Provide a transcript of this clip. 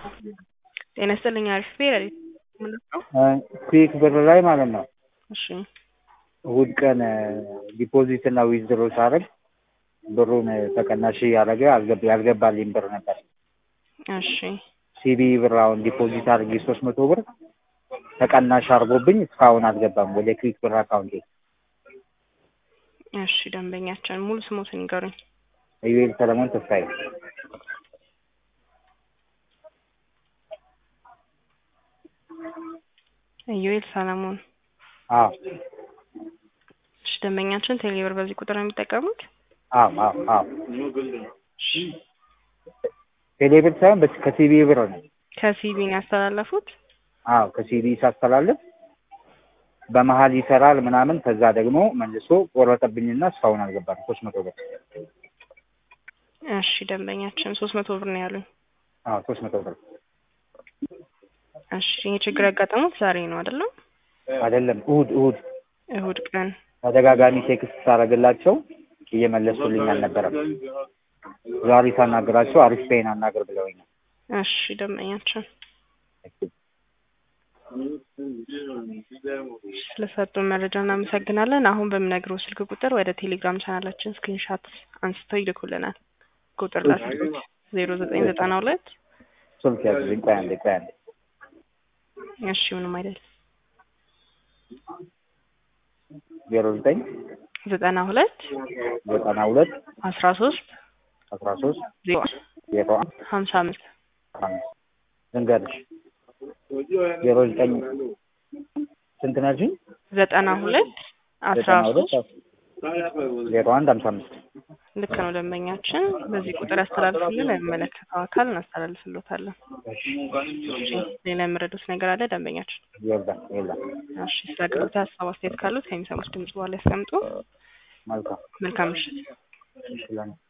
ጤና ይስጥልኝ አሪፍ ብሄር ኩዊክ ብር ላይ ማለት ነው። እሺ እሑድ ቀን ዲፖዚት እና ዊዝድሮ ሳደርግ ብሩን ተቀናሽ ያደረገ ያልገባልኝ ብር ነበር። እሺ ሲቢ ብር አሁን ዲፖዚት አድርጌ 300 ብር ተቀናሽ አድርጎብኝ እስካሁን አልገባም ወደ ኩዊክ ብር አካውንቴ። እሺ ደንበኛችን ሙሉ ስሞትን ይንገሩኝ። ኢዩኤል ሰለሞን ተስፋዬ። ኢዩኤል ሰለሞን። አዎ እሺ ደንበኛችን ቴሌብር በዚህ ቁጥር ነው የሚጠቀሙት? አዎ ቴሌብር ሳይሆን ከሲቢ ብር ነው። ከሲቢ ነው ያስተላለፉት? አዎ ከሲቢ ሳስተላልፍ በመሀል ይሰራል ምናምን ከዛ ደግሞ መልሶ ቆረጠብኝና እስካሁን አልገባም 300 ብር። እሺ ደንበኛችን 300 ብር ነው ያሉኝ። አዎ 300 ብር። እሺ ይሄ ችግር ያጋጠመው ዛሬ ነው አይደለም? አይደለም እሑድ ቀን ተደጋጋሚ ቴክስት ሳደርግላቸው እየመለሱልኝ አልነበረም። ዛሬ ሳናግራቸው አሪፍ ፔን አናግር ብለውኛል። እሺ ደንበኛችን ስለሰጡን መረጃ እናመሰግናለን። አሁን በምነግረው ስልክ ቁጥር ወደ ቴሌግራም ቻናላችን ስክሪንሻት አንስተው ይልኩልናል። ቁጥር ላስልኩት 0992 ስልክ ያዝልኝ። ቆይ አንዴ እሺ ምንም አይደል 0992 13 55 ልንገርሽ 09 ስንት ናችሁ? 92 13 01 55 ልክ ነው ደንበኛችን። በዚህ ቁጥር ያስተላልፉልን የሚመለከተው አካል እናስተላልፍልዎታለን። እሺ ሌላ የምረዱት ነገር አለ ደንበኛችን? የለም። እሺ ስለ አገልግሎት ሀሳብ አስተያየት ካሉት ከሚሰሙት ድምጽ በኋላ ያስቀምጡ። መልካም ምሽት።